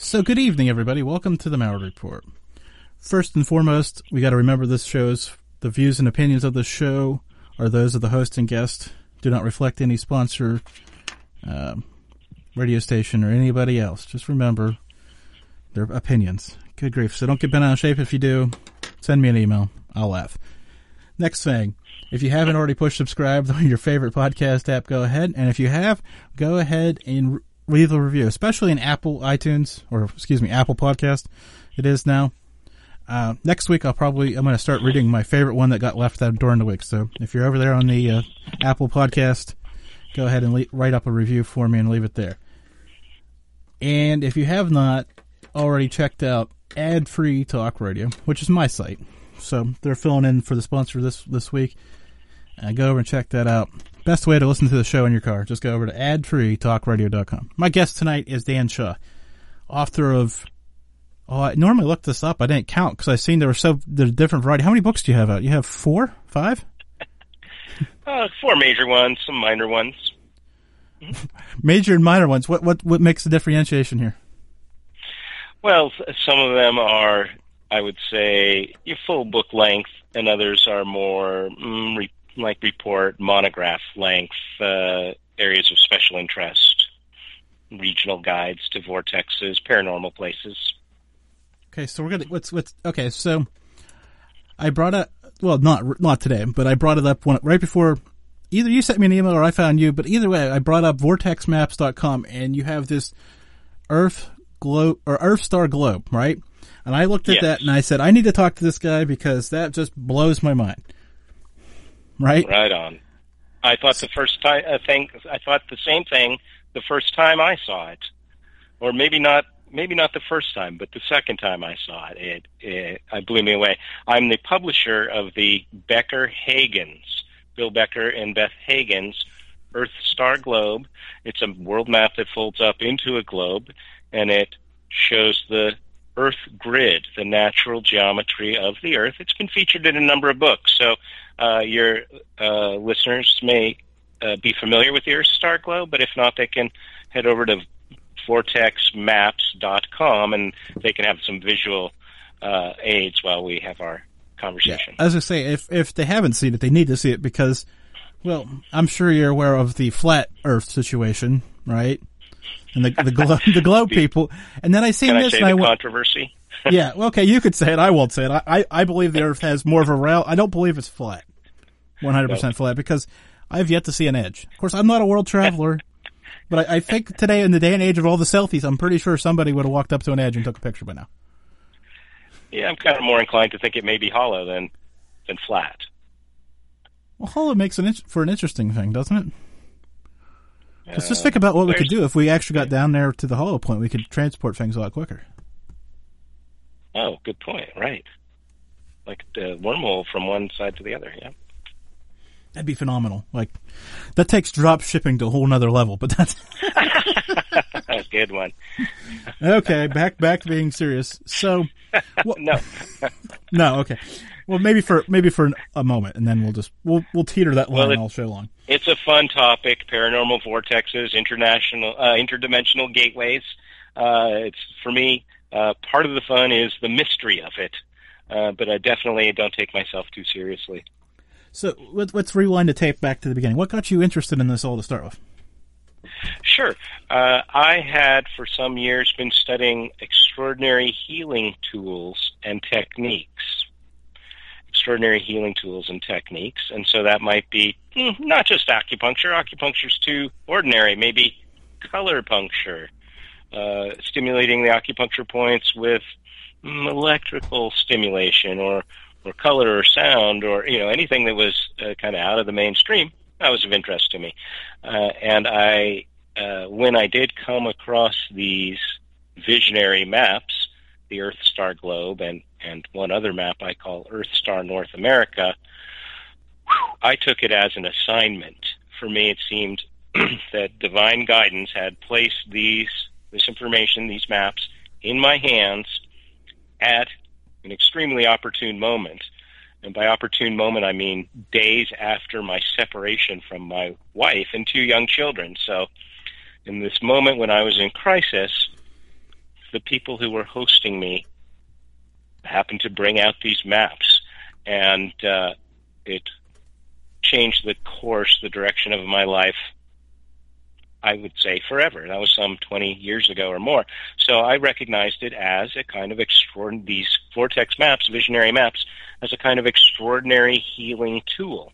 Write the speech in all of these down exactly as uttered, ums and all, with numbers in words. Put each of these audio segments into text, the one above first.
So good evening, everybody. Welcome to the Maurer Report. First and foremost, we got to remember this show's, the views and opinions of the show are those of the host and guest, do not reflect any sponsor, uh, radio station, or anybody else. Just remember their opinions. Good grief. So don't get bent out of shape. If you do, send me an email. I'll laugh. Next thing, if you haven't already pushed subscribe on your favorite podcast app, go ahead. And if you have, go ahead and leave a review, especially in Apple iTunes, or excuse me, Apple Podcast. It is now. Uh, next week, I'll probably, I'm going to start reading my favorite one that got left out during the week. So if you're over there on the uh, Apple Podcast, go ahead and le- write up a review for me and leave it there. And if you have not already checked out Ad-Free Talk Radio, which is my site, so they're filling in for the sponsor this, this week, uh, go over and check that out. Best way to listen to the show in your car, just go over to ad free talk radio dot com. My guest tonight is Dan Shaw, author of, oh, I normally look this up. I didn't count because I seen there were so, there's different variety. How many books do you have out? You have four? Five? uh, four major ones, some minor ones. Mm-hmm. Major and minor ones. What, what, what makes the differentiation here? Well, some of them are, I would say, your full book length, and others are more mm, re- like report, monograph length, uh, areas of special interest, regional guides to vortexes, paranormal places. Okay, so we're gonna what's what's okay. So I brought up, well, not not today, but I brought it up when, right before. Either you sent me an email or I found you, but either way, I brought up vortex maps dot com, and you have this Earth globe or Earth star globe, right? And I looked at yes. that and I said, I need to talk to this guy because that just blows my mind. Right? Right on. I thought the first time, uh, thing, I thought the same thing the first time I saw it. Or maybe not, maybe not the first time, but the second time I saw it, it, it, it blew me away. I'm the publisher of the Becker-Hagens, Bill Becker and Beth Hagens Earth Star Globe. It's a world map that folds up into a globe, and it shows the Earth grid, the natural geometry of the Earth. It's been featured in a number of books, so uh, your uh, listeners may uh, be familiar with the Earth Star Globe, but if not, they can head over to vortex maps dot com, and they can have some visual uh, aids while we have our conversation. Yeah. As I say, if if they haven't seen it, they need to see it because, well, I'm sure you're aware of the flat Earth situation, right? And the the, glo- the globe people, and then I seen Can this, I say and the I went, controversy. yeah, well, okay, you could say it. I won't say it. I, I, I believe the Earth has more of a round. I don't believe it's flat, one hundred percent flat, because I've yet to see an edge. Of course, I'm not a world traveler, but I, I think today, in the day and age of all the selfies, I'm pretty sure somebody would have walked up to an edge and took a picture by now. Yeah, I'm kind of more inclined to think it may be hollow than than flat. Well, hollow makes an in- for an interesting thing, doesn't it? Let's Uh, just think about what we could do if we actually got down there to the hollow point. We could transport things a lot quicker. Oh, good point. Right. Like the wormhole from one side to the other, yeah. That'd be phenomenal. Like, that takes drop shipping to a whole nother level, but that's... A good one. Okay, back back to being serious. So... Well, no. No, okay. Well, maybe for maybe for a moment, and then we'll just we'll we'll teeter that line well, it, all show long. It's a fun topic: paranormal vortexes, international, uh, interdimensional gateways. Uh, it's for me. Uh, part of the fun is the mystery of it, uh, but I definitely don't take myself too seriously. So let, let's rewind the tape back to the beginning. What got you interested in this all to start with? Sure. Uh, I had for some years been studying extraordinary healing tools and techniques. Extraordinary healing tools and techniques. And so that might be hmm, not just acupuncture. Acupuncture's too ordinary. Maybe color puncture, uh, stimulating the acupuncture points with mm, electrical stimulation or, or color or sound or, you know, anything that was uh, kind of out of the mainstream. That was of interest to me. Uh, and I, uh, when I did come across these visionary maps, the Earth Star Globe and, and one other map I call Earth Star North America, whew, I took it as an assignment. For me, it seemed that divine guidance had placed these, this information, these maps, in my hands at an extremely opportune moment. And by opportune moment, I mean days after my separation from my wife and two young children. So in this moment when I was in crisis, the people who were hosting me happened to bring out these maps, and uh, it changed the course, the direction of my life, I would say forever. That was some twenty years ago or more. So I recognized it as a kind of extraordinary, these vortex maps, visionary maps, as a kind of extraordinary healing tool.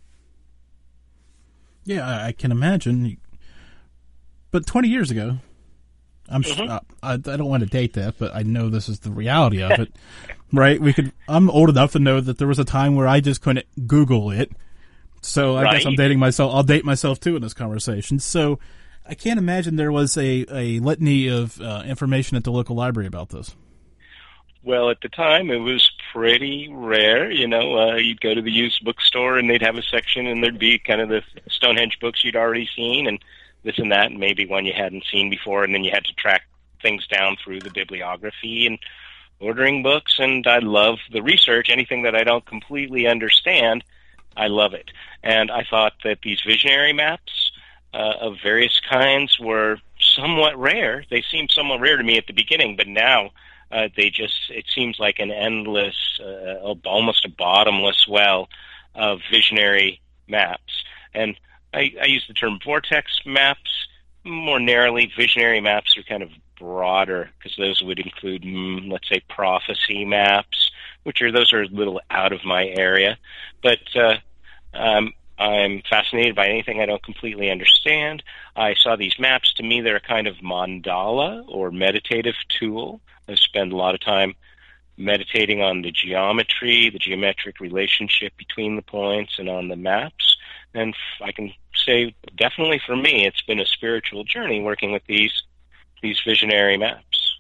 Yeah, I can imagine. But twenty years ago, I'm Mm-hmm. uh, I, I don't want to date that, but I know this is the reality of it, right? We could. I'm old enough to know that there was a time where I just couldn't Google it. So I Right. guess I'm dating myself. I'll date myself too in this conversation. So I can't imagine there was a, a litany of uh, information at the local library about this. Well, at the time, it was pretty rare. You know, uh, you'd go to the used bookstore, and they'd have a section, and there'd be kind of the Stonehenge books you'd already seen, and this and that, and maybe one you hadn't seen before, and then you had to track things down through the bibliography and ordering books, and I love the research. Anything that I don't completely understand, I love it. And I thought that these visionary maps uh, of various kinds were somewhat rare. They seemed somewhat rare to me at the beginning, but now uh, they just, it seems like an endless, uh, almost a bottomless well of visionary maps. And I, I use the term vortex maps more narrowly. Visionary maps are kind of broader, because those would include, mm, let's say, prophecy maps, which are, those are a little out of my area. But uh, um, I'm fascinated by anything I don't completely understand. I saw these maps. To me, they're a kind of mandala or meditative tool. I spend a lot of time meditating on the geometry, the geometric relationship between the points, and on the maps. And I can say, definitely for me, it's been a spiritual journey working with these these visionary maps.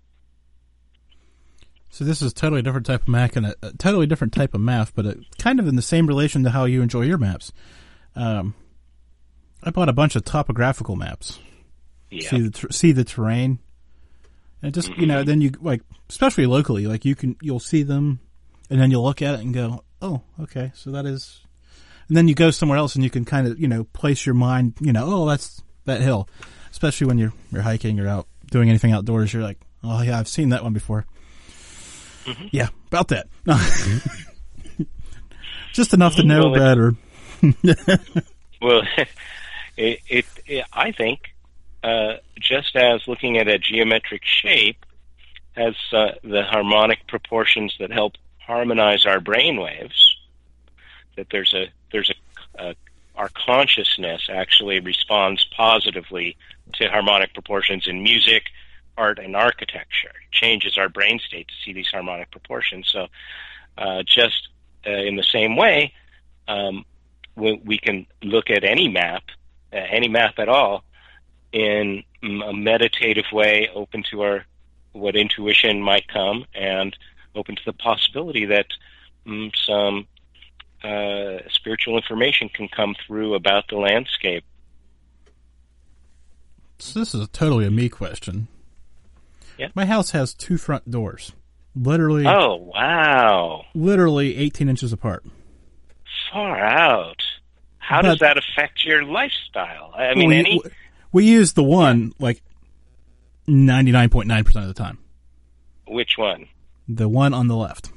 So this is a totally different type of map and a, a totally different type of map, but a, kind of in the same relation to how you enjoy your maps. Um, I bought a bunch of topographical maps. Yeah. See the ter- see the terrain, and just mm-hmm. you know, then you like, especially locally, like you can you'll see them, and then you'll look at it and go, oh, okay, so that is. And then you go somewhere else and you can kind of, you know, place your mind, you know, oh, that's that hill. Especially when you're you're hiking or out doing anything outdoors, you're like, oh, yeah, I've seen that one before. Mm-hmm. Yeah, about that. No. Just enough mm-hmm. to know well, better. Well, it, it, it, I think, uh, just as looking at a geometric shape has uh, the harmonic proportions that help harmonize our brain waves, that there's a there's a, a our consciousness actually responds positively to harmonic proportions in music, art, and architecture. It changes our brain state to see these harmonic proportions. So, uh, just uh, in the same way, um, we, we can look at any map, uh, any map at all, in a meditative way, open to our what intuition might come, and open to the possibility that um, some Uh, spiritual information can come through about the landscape. So this is totally a me question. Yeah. My house has two front doors. Literally. Oh, wow. Literally eighteen inches apart. Far out. How but, does that affect your lifestyle? I mean, we, any... We use the one, like, ninety-nine point nine percent of the time. Which one? The one on the left.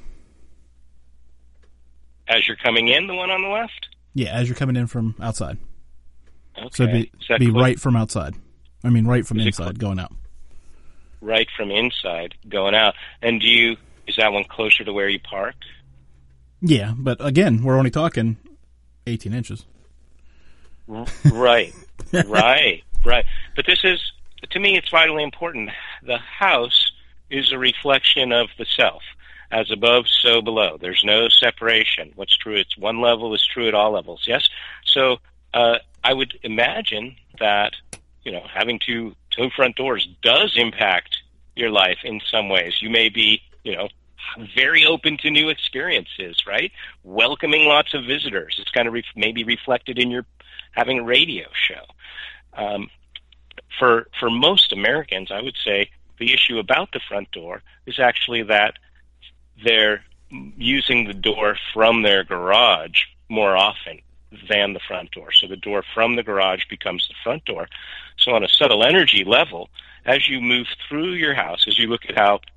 As you're coming in, the one on the left? Yeah, as you're coming in from outside. Okay. So be, be cl- right from outside. I mean, right from is inside, cl- going out. Right from inside, going out. And do you, is that one closer to where you park? Yeah, but again, we're only talking eighteen inches. Right, right, right. But this is, to me, it's vitally important. The house is a reflection of the self. As above, so below. There's no separation. What's true at one level is true at all levels, yes? So uh, I would imagine that, you know, having two, two front doors does impact your life in some ways. You may be, you know, very open to new experiences, right? Welcoming lots of visitors. It's kind of re- maybe reflected in your having a radio show. Um, for for most Americans, I would say the issue about the front door is actually that they're using the door from their garage more often than the front door. So the door from the garage becomes the front door. So on a subtle energy level, as you move through your house, as you look at how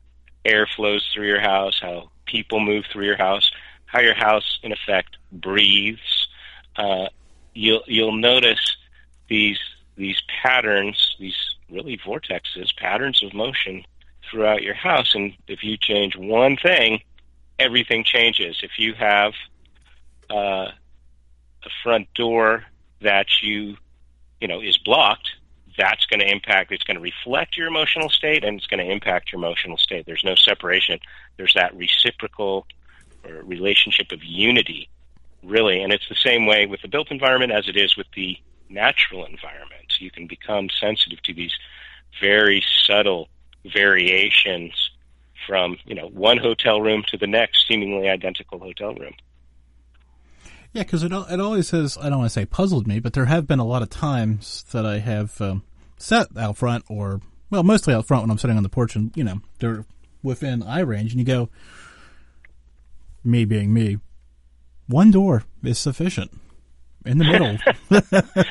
air flows through your house, how people move through your house, how your house, in effect, breathes. Uh, you'll you'll notice these these patterns, these really vortexes, patterns of motion throughout your house. And if you change one thing, everything changes. If you have uh, a front door that you you know is blocked, that's going to impact, it's going to reflect your emotional state, and it's going to impact your emotional state. There's no separation. There's that reciprocal or relationship of unity, really. And it's the same way with the built environment as it is with the natural environment. You can become sensitive to these very subtle variations from, you know, one hotel room to the next seemingly identical hotel room. Yeah, because it, it always has, I don't want to say puzzled me, but there have been a lot of times that I have um, sat out front or, well, mostly out front when I'm sitting on the porch and, you know, they're within eye range, and you go, me being me, one door is sufficient in the middle.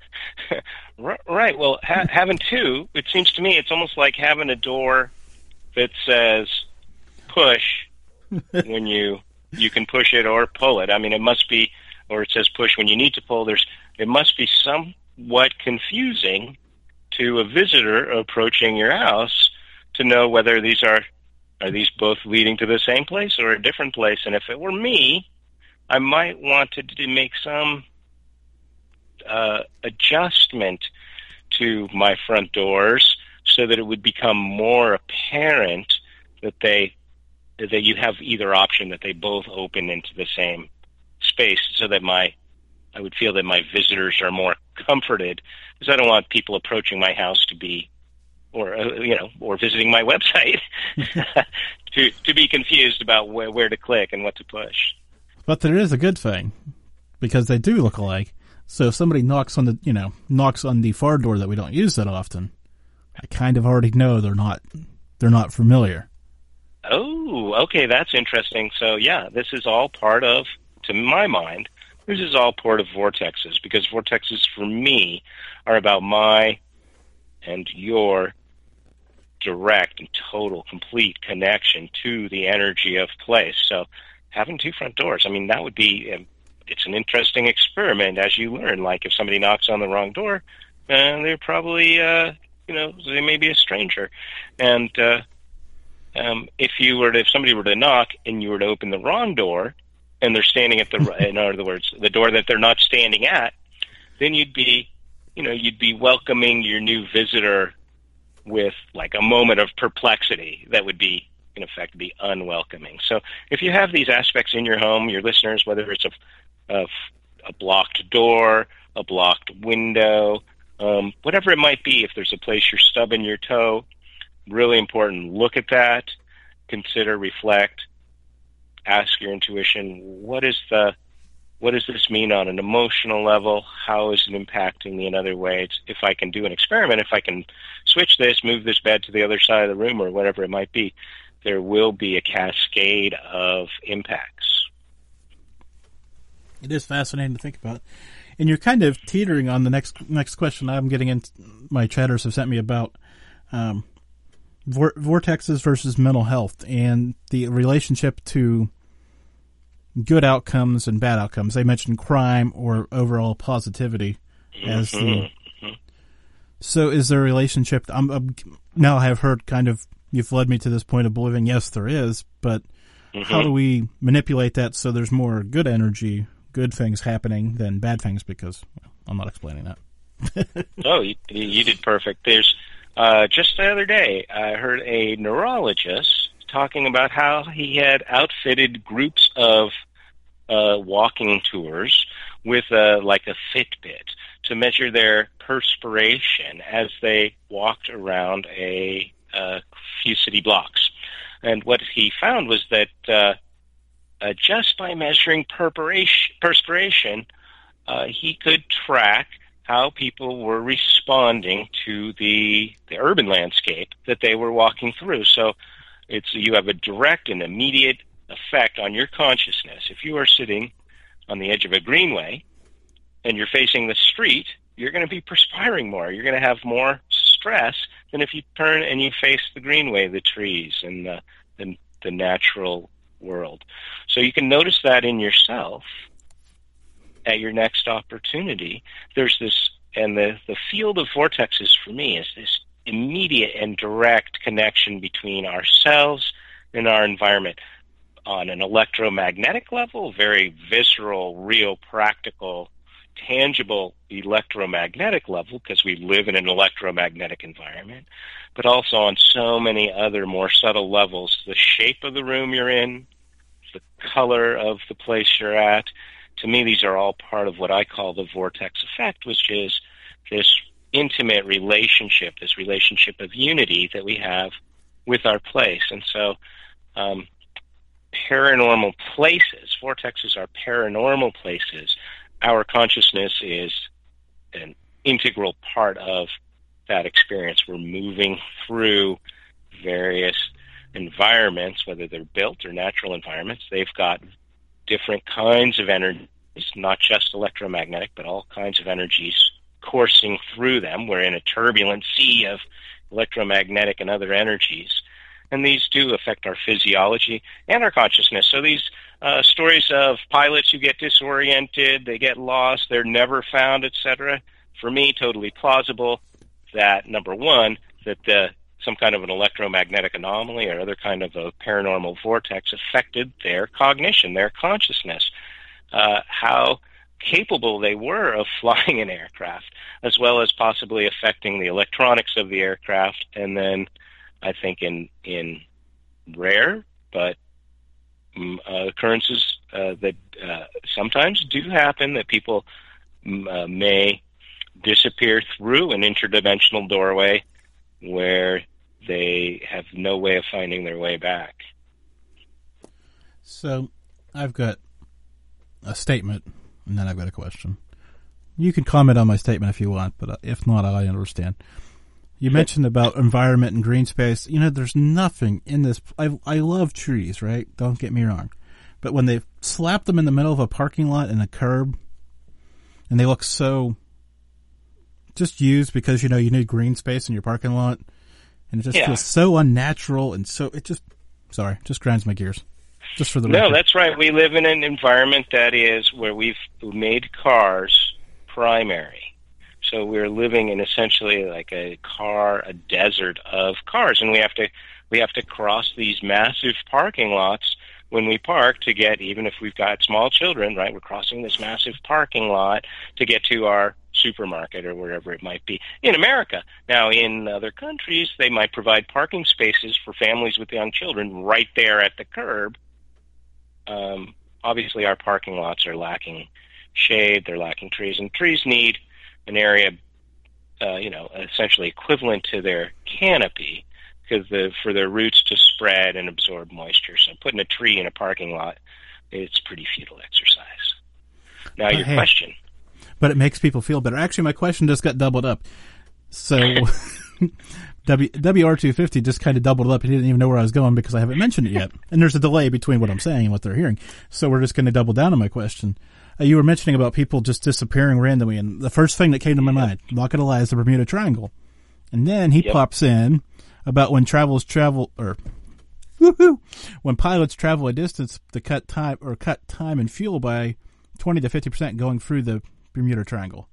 Right. Well, ha- having two, it seems to me it's almost like having a door that says push when you you can push it or pull it. I mean, it must be, or it says push when you need to pull. There's it must be somewhat confusing to a visitor approaching your house to know whether these are are these both leading to the same place or a different place. And if it were me, I might want to, to make some uh, adjustment to my front doors so that it would become more apparent that they that you have either option, that they both open into the same space, so that my I would feel that my visitors are more comforted, because I don't want people approaching my house to be, or uh, you know, or visiting my website to to be confused about where, where to click and what to push. But there is a good thing, because they do look alike. So if somebody knocks on the, you know, knocks on the far door that we don't use that often, I kind of already know they're not they're not familiar. Oh, okay, that's interesting. So yeah, this is all part of, to my mind, this is all part of vortexes, because vortexes for me are about my and your direct and total, complete connection to the energy of place. So having two front doors, I mean, that would be, um, it's an interesting experiment as you learn. Like if somebody knocks on the wrong door, uh, they're probably, uh, you know, they may be a stranger. And uh, um, if you were to, if somebody were to knock and you were to open the wrong door, and they're standing at the, in other words, the door that they're not standing at, then you'd be, you know, you'd be welcoming your new visitor with like a moment of perplexity that would be, in effect, be unwelcoming. So if you have these aspects in your home, your listeners, whether it's a, a, a blocked door, a blocked window, um, whatever it might be, if there's a place you're stubbing your toe, really important, look at that, consider, reflect, ask your intuition, what is the, what does this mean on an emotional level? How is it impacting me in other ways? If I can do an experiment, if I can switch this, move this bed to the other side of the room or whatever it might be, there will be a cascade of impacts. It is fascinating to think about. And you're kind of teetering on the next next question I'm getting into. My chatters have sent me about um, vor- vortexes versus mental health and the relationship to good outcomes and bad outcomes. They mentioned crime or overall positivity as mm-hmm. the. Mm-hmm. So is there a relationship? I'm, I'm now I have heard kind of, you've led me to this point of believing yes there is, but mm-hmm. how do we manipulate that so there's more good energy, good things happening than bad things? Because well, I'm not explaining that. Oh, you, you did perfect. There's uh, just the other day I heard a neurologist talking about how he had outfitted groups of uh, walking tours with uh, like a Fitbit to measure their perspiration as they walked around a, a few city blocks. And what he found was that uh, uh, just by measuring perspiration, perspiration uh, he could track how people were responding to the, the urban landscape that they were walking through. So it's, you have a direct and immediate effect on your consciousness. If you are sitting on the edge of a greenway and you're facing the street, you're going to be perspiring more. You're going to have more stress than if you turn and you face the greenway, the trees, and the, the, the natural world. So you can notice that in yourself at your next opportunity. There's this, and the, the field of vortexes for me is this immediate and direct connection between ourselves and our environment on an electromagnetic level, very visceral, real, practical, tangible electromagnetic level, because we live in an electromagnetic environment, but also on so many other more subtle levels, the shape of the room you're in, the color of the place you're at. To me, these are all part of what I call the vortex effect, which is this intimate relationship, this relationship of unity that we have with our place. And so um, paranormal places, vortexes are paranormal places. Our consciousness is an integral part of that experience. We're moving through various environments, whether they're built or natural environments. They've got different kinds of energies, not just electromagnetic, but all kinds of energies coursing through them. We're in a turbulent sea of electromagnetic and other energies, and these do affect our physiology and our consciousness. So these uh, stories of pilots who get disoriented, they get lost, they're never found, et cetera, for me, totally plausible that, number one, that the some kind of an electromagnetic anomaly or other kind of a paranormal vortex affected their cognition, their consciousness, uh, how capable they were of flying an aircraft, as well as possibly affecting the electronics of the aircraft. And then I think in in rare but um, uh, occurrences uh, that uh, sometimes do happen, that people um, uh, may disappear through an interdimensional doorway where they have no way of finding their way back. So I've got a statement, and then I've got a question. You can comment on my statement if you want, but if not, I understand. You mentioned about environment and green space. You know, there's nothing in this. I, I love trees, right? Don't get me wrong. But when they slap them in the middle of a parking lot and a curb, and they look so just used because, you know, you need green space in your parking lot, and it just yeah. feels so unnatural, and so it just, sorry, just grinds my gears. Just for the no, record. That's right. We live in an environment that is where we've made cars primary. So we're living in essentially like a car, a desert of cars, and we have to we have to cross these massive parking lots when we park to get, even if we've got small children, right? We're crossing this massive parking lot to get to our supermarket or wherever it might be in America. Now, in other countries, they might provide parking spaces for families with young children right there at the curb. Um, obviously, our parking lots are lacking shade, they're lacking trees, and trees need an area, uh, you know, essentially equivalent to their canopy, because the, for their roots to spread and absorb moisture. So putting a tree in a parking lot, it's pretty futile exercise. Now, your hey, question. But it makes people feel better. Actually, my question just got doubled up. So w, W R two fifty just kind of doubled up. He didn't even know where I was going because I haven't mentioned it yet. And there's a delay between what I'm saying and what they're hearing. So we're just going to double down on my question. Uh, you were mentioning about people just disappearing randomly, and the first thing that came to my mind, not going to lie, is the Bermuda Triangle. And then he yep. pops in about when travels travel, or woohoo, when pilots travel a distance to cut time or cut time and fuel by twenty to fifty percent going through the Bermuda Triangle.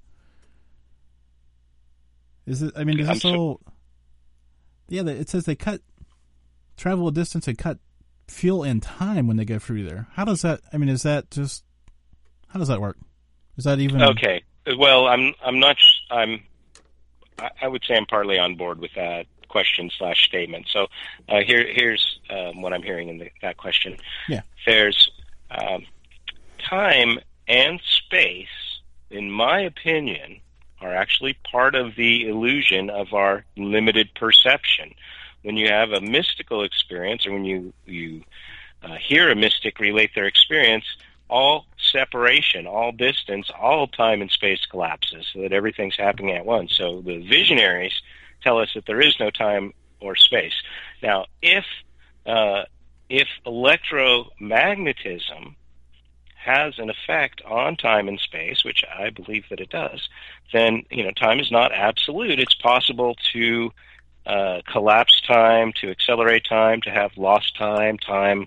Is it? I mean, is this all? Yeah, it says they cut travel a distance and cut fuel and time when they go through there. How does that? I mean, is that just? How does that work? Is that even okay? Well, I'm I'm not. I'm. I would say I'm partly on board with that question slash statement. So uh, here here's um, what I'm hearing in the, that question. Yeah. There's um, time and space, in my opinion, are actually part of the illusion of our limited perception. When you have a mystical experience, or when you, you uh, hear a mystic relate their experience, all separation, all distance, all time and space collapses so that everything's happening at once. So the visionaries tell us that there is no time or space. Now, if uh, if electromagnetism has an effect on time and space, which I believe that it does, then, you know, time is not absolute. It's possible to uh, collapse time, to accelerate time, to have lost time, time,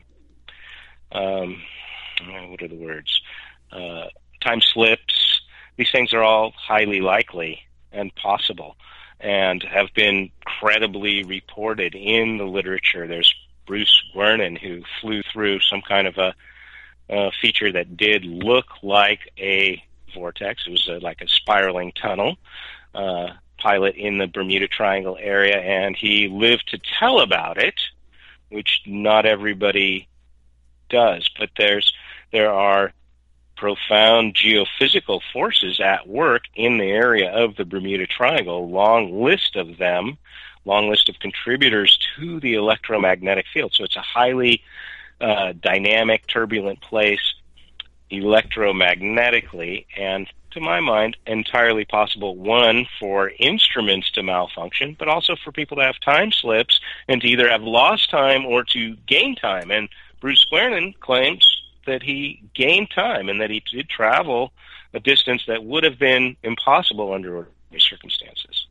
um, what are the words, uh, time slips. These things are all highly likely and possible and have been credibly reported in the literature. There's Bruce Guernin, who flew through some kind of a, a feature that did look like a vortex. It was a, like a spiraling tunnel, uh, pilot in the Bermuda Triangle area, and he lived to tell about it, which not everybody does. But there's there are profound geophysical forces at work in the area of the Bermuda Triangle, long list of them, long list of contributors to the electromagnetic field. So it's a highly uh, dynamic, turbulent place electromagnetically, and to my mind, entirely possible, one, for instruments to malfunction, but also for people to have time slips and to either have lost time or to gain time. And Bruce Guernin claims that he gained time and that he did travel a distance that would have been impossible under ordinary circumstances.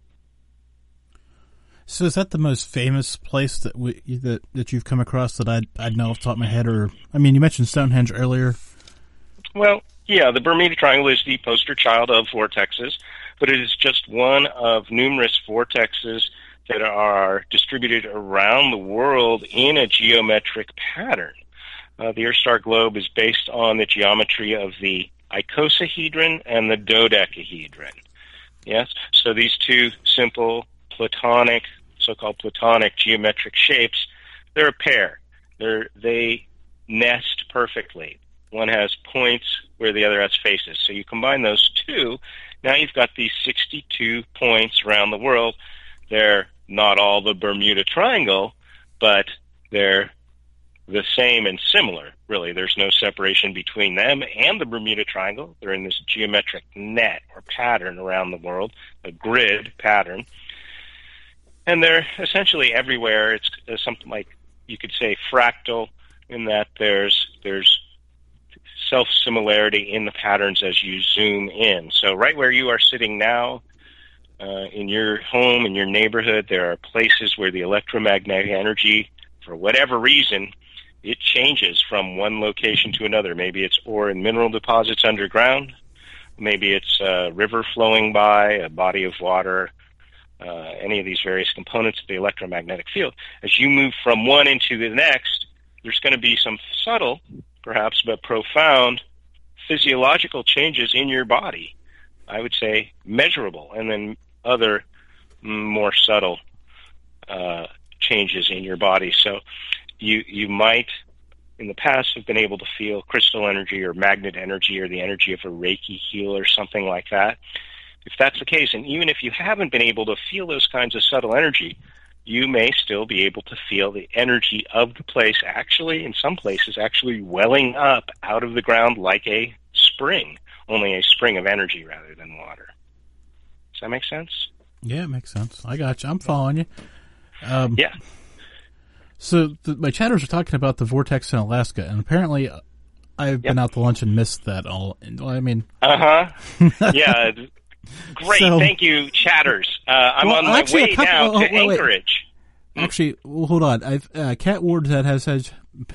So is that the most famous place that we, that that you've come across that I'd, I'd know off the top of my head? Or, I mean, you mentioned Stonehenge earlier. Well, yeah, the Bermuda Triangle is the poster child of vortexes, but it is just one of numerous vortexes that are distributed around the world in a geometric pattern. Uh, the Earth-star globe is based on the geometry of the icosahedron and the dodecahedron. Yes, so these two simple platonic, so-called platonic geometric shapes, they're a pair. They're, they nest perfectly. One has points where the other has faces. So you combine those two, now you've got these sixty-two points around the world. They're not all the Bermuda Triangle, but they're the same and similar, really. There's no separation between them and the Bermuda Triangle. They're in this geometric net or pattern around the world, a grid pattern. And they're essentially everywhere. It's uh, something like, you could say, fractal, in that there's there's self-similarity in the patterns as you zoom in. So right where you are sitting now, uh, in your home, in your neighborhood, there are places where the electromagnetic energy, for whatever reason, it changes from one location to another. Maybe it's ore and mineral deposits underground. Maybe it's a river flowing by, a body of water, uh, any of these various components of the electromagnetic field. As you move from one into the next, there's going to be some subtle, perhaps, but profound physiological changes in your body. I would say measurable, and then other more subtle uh, changes in your body. So you you might, in the past, have been able to feel crystal energy or magnet energy or the energy of a Reiki heal or something like that. If that's the case, and even if you haven't been able to feel those kinds of subtle energy, you may still be able to feel the energy of the place, actually, in some places, actually welling up out of the ground like a spring, only a spring of energy rather than water. Does that make sense? Yeah, it makes sense. I got you. I'm following you. Um, yeah. So the, my chatters are talking about the vortex in Alaska, and apparently I've yep. been out to lunch and missed that all. I mean... Uh-huh. Yeah. Great. So, thank you, chatters. Uh, I'm well, on my actually, way couple, now oh, to wait, Anchorage. Wait. Actually, well, hold on. I've uh, Cat Ward that has had...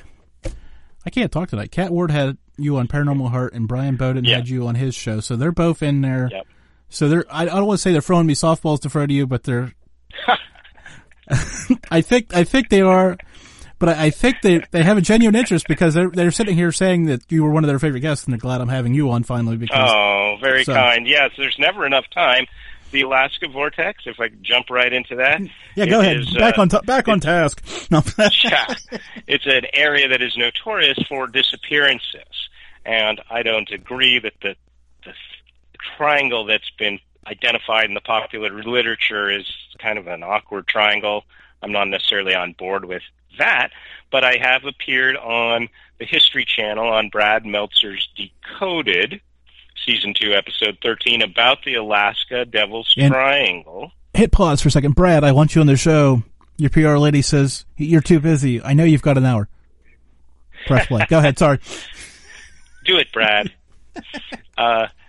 I can't talk tonight. Cat Ward had you on Paranormal Heart, and Brian Bowden yep. had you on his show, so they're both in there. Yep. So they're. I, I don't want to say they're throwing me softballs to throw to you, but they're... I think I think they are, but I, I think they they have a genuine interest because they're they're sitting here saying that you were one of their favorite guests, and they're glad I'm having you on finally. Because oh, very so. kind. Yes, there's never enough time. The Alaska vortex, if I jump right into that. Yeah, go ahead. Is, back uh, on t- back on task. No. Yeah, it's an area that is notorious for disappearances, and I don't agree that the the triangle that's been identified in the popular literature is kind of an awkward triangle. I'm not necessarily on board with that, but I have appeared on the History Channel on Brad Meltzer's Decoded, Season two, Episode thirteen, about the Alaska Devil's and Triangle. Hit pause for a second. Brad, I want you on the show. Your P R lady says, you're too busy. I know you've got an hour. Press play. Go ahead, sorry. Do it, Brad. uh,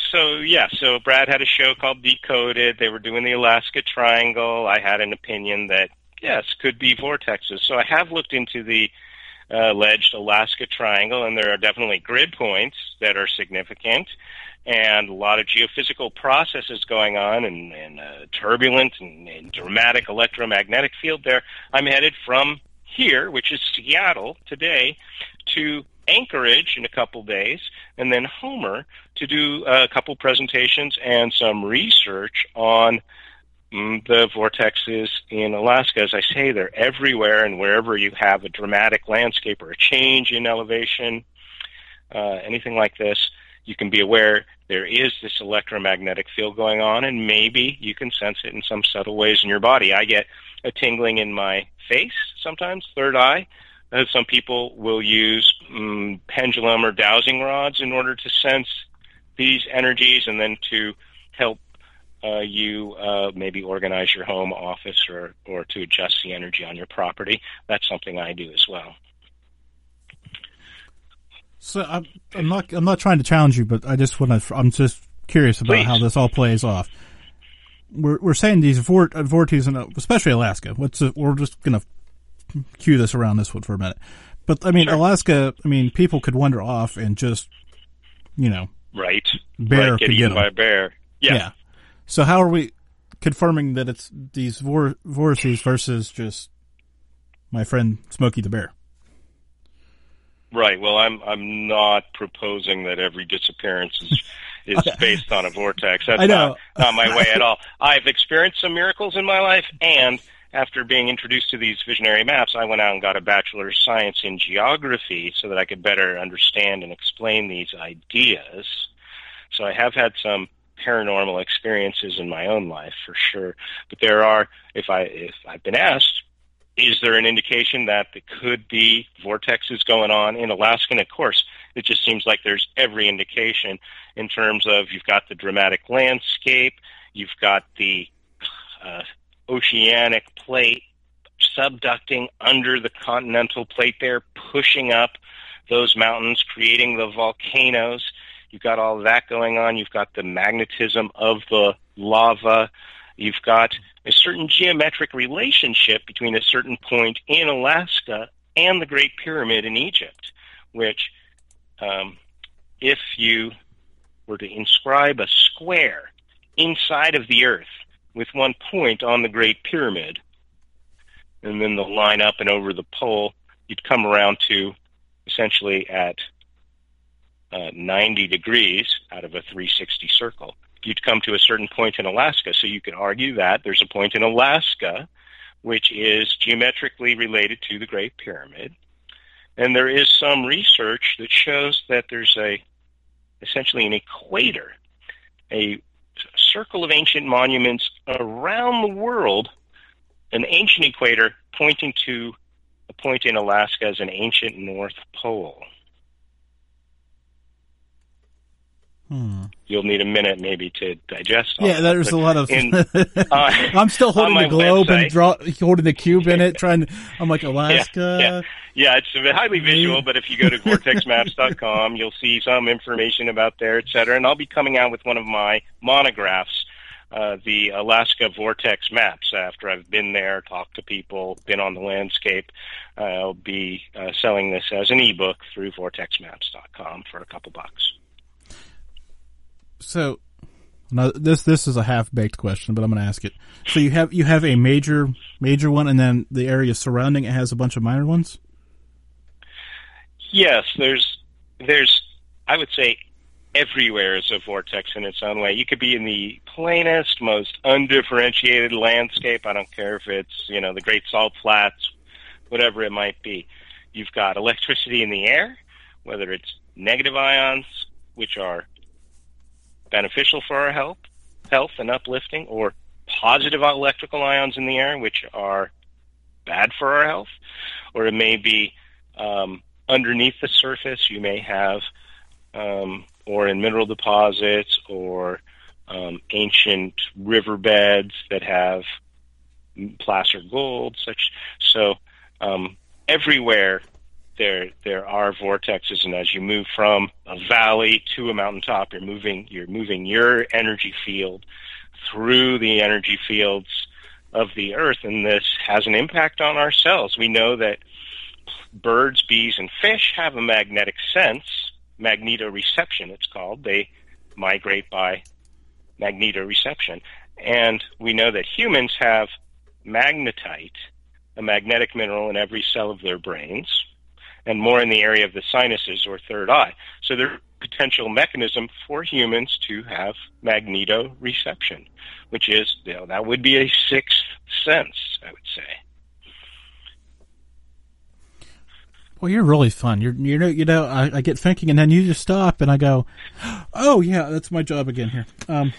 so yeah, so Brad had a show called Decoded. They were doing the Alaska Triangle. I had an opinion that, yes, could be vortexes. So I have looked into the uh, alleged Alaska Triangle, and there are definitely grid points that are significant, and a lot of geophysical processes going on, and, and uh, turbulent and, and dramatic electromagnetic field there. I'm headed from here, which is Seattle today, to Anchorage in a couple days, and then Homer to do a couple presentations and some research on mm, the vortexes in Alaska. As I say, they're everywhere, and wherever you have a dramatic landscape or a change in elevation, uh, anything like this, you can be aware there is this electromagnetic field going on, and maybe you can sense it in some subtle ways in your body. I get a tingling in my face sometimes, third eye. Uh, some people will use um, pendulum or dowsing rods in order to sense these energies, and then to help uh, you uh, maybe organize your home office, or, or to adjust the energy on your property. That's something I do as well. So I'm, I'm not I'm not trying to challenge you, but I just want to. I'm just curious about Please. how this all plays off. We're we're saying these vort, uh, vortices, in, especially Alaska. What's a, we're just going to cue this around this one for a minute. But I mean, Sure. Alaska. I mean, people could wander off and just, you know, Right. bear right, get could eaten get by them. a bear. Yeah. yeah. So how are we confirming that it's these vor, vortices versus just my friend Smokey the Bear? Right. Well, I'm I'm not proposing that every disappearance is is based on a vortex. That's I know. not, not my way at all. I've experienced some miracles in my life, and after being introduced to these visionary maps, I went out and got a Bachelor of Science in Geography so that I could better understand and explain these ideas. So I have had some paranormal experiences in my own life, for sure. But there are, if I if I've been asked, is there an indication that there could be vortexes going on in Alaska? And of course, it just seems like there's every indication in terms of you've got the dramatic landscape, you've got the uh, oceanic plate subducting under the continental plate there, pushing up those mountains, creating the volcanoes. You've got all of that going on. You've got the magnetism of the lava. You've got a certain geometric relationship between a certain point in Alaska and the Great Pyramid in Egypt, which, um, if you were to inscribe a square inside of the earth with one point on the Great Pyramid, and then the line up and over the pole, you'd come around to essentially at uh, ninety degrees out of a three sixty circle. You'd come to a certain point in Alaska. So you could argue that there's a point in Alaska which is geometrically related to the Great Pyramid. And there is some research that shows that there's a essentially an equator, a circle of ancient monuments around the world, an ancient equator pointing to a point in Alaska as an ancient North Pole. Hmm. You'll need a minute maybe to digest all Yeah, that. there's But a lot of. in, uh, I'm still holding on the my globe website- and draw, holding the cube in it, trying to. I'm like Alaska. Yeah, yeah, it's a bit highly visual, but if you go to vortex maps dot com, you'll see some information about there, et cetera. And I'll be coming out with one of my monographs, uh, the Alaska Vortex Maps. After I've been there, talked to people, been on the landscape, uh, I'll be uh, selling this as an ebook through vortex maps dot com for a couple bucks. So, now this this is a half baked question, but I'm going to ask it. So you have you have a major major one, and then the area surrounding it has a bunch of minor ones. Yes, there's there's I would say everywhere is a vortex in its own way. You could be in the plainest, most undifferentiated landscape. I don't care if it's, you know, the Great Salt Flats, whatever it might be. You've got electricity in the air, whether it's negative ions, which are beneficial for our health, health and uplifting, or positive electrical ions in the air, which are bad for our health. Or it may be um, underneath the surface. You may have, um, or in mineral deposits, or um, ancient riverbeds that have placer gold. Such so, um, everywhere there there are vortexes, and as you move from a valley to a mountaintop, you're moving you're moving your energy field through the energy fields of the earth, and this has an impact on our cells. We know that birds, bees, and fish have a magnetic sense, magnetoreception it's called. They migrate by magnetoreception. And we know that humans have magnetite, a magnetic mineral in every cell of their brains, and more in the area of the sinuses or third eye. So there's a potential mechanism for humans to have magnetoreception, which is, you know, that would be a sixth sense, I would say. Well, you're really fun. You're, you know, you know. I, I get thinking, and then you just stop, and I go, "Oh yeah, that's my job again here." Um.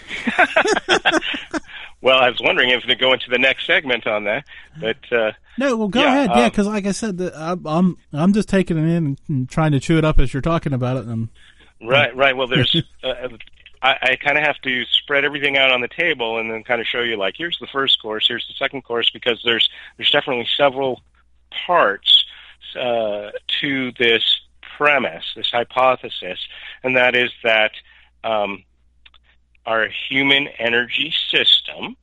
Well, I was wondering if to go into the next segment on that, but uh, no. Well, go yeah, ahead. um, Yeah, because like I said, the, I'm, I'm I'm just taking it in and trying to chew it up as you're talking about it. And right, right. Well, there's. uh, I, I kind of have to spread everything out on the table, and then kind of show you, like, here's the first course, here's the second course, because there's there's definitely several parts Uh, to this premise, this hypothesis, and that is that um, our human energy system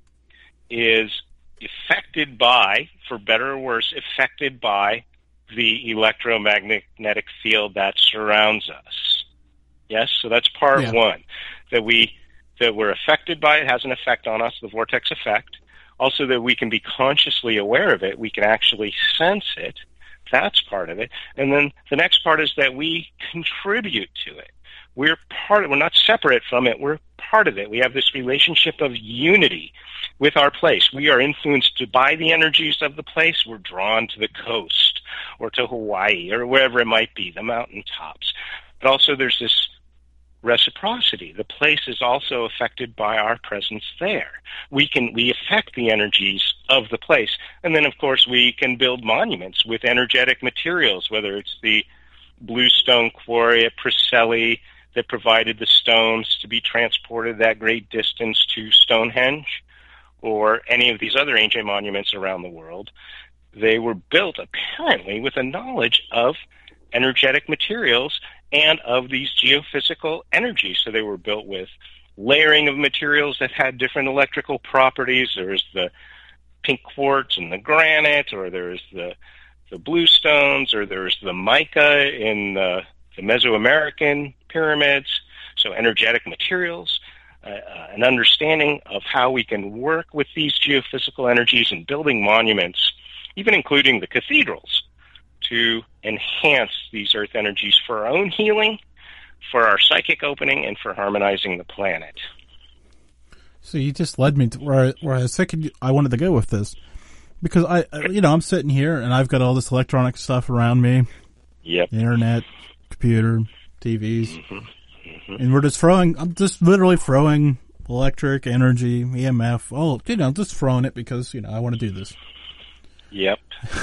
is affected by, for better or worse, affected by the electromagnetic field that surrounds us. Yes, so that's part yeah. one, that we that we're affected by it, has an effect on us, the vortex effect. Also, that we can be consciously aware of it, we can actually sense it. That's part of it. And then the next part is that we contribute to it. We're part of it. We're not separate from it. We're part of it. We have this relationship of unity with our place. We are influenced by the energies of the place. We're drawn to the coast or to Hawaii or wherever it might be, the mountaintops. But also there's this reciprocity. The place is also affected by our presence there. We can we affect the energies of the place. And then, of course, we can build monuments with energetic materials, whether it's the bluestone quarry at Preseli that provided the stones to be transported that great distance to Stonehenge, or any of these other ancient monuments around the world. They were built, apparently, with a knowledge of energetic materials and of these geophysical energies. So they were built with layering of materials that had different electrical properties. There's the pink quartz and the granite, or there's the the bluestones, or there's the mica in the, the Mesoamerican pyramids. So energetic materials, uh, uh, an understanding of how we can work with these geophysical energies and building monuments, even including the cathedrals, to enhance these earth energies for our own healing, for our psychic opening, and for harmonizing the planet. So you just led me to where I, where I was thinking I wanted to go with this, because I, you know, I'm sitting here and I've got all this electronic stuff around me. Yep. The internet, computer, T Vs, mm-hmm. Mm-hmm. and we're just throwing. I'm just literally throwing electric energy, E M F. Oh, you know, just throwing it because you know I want to do this. Yep.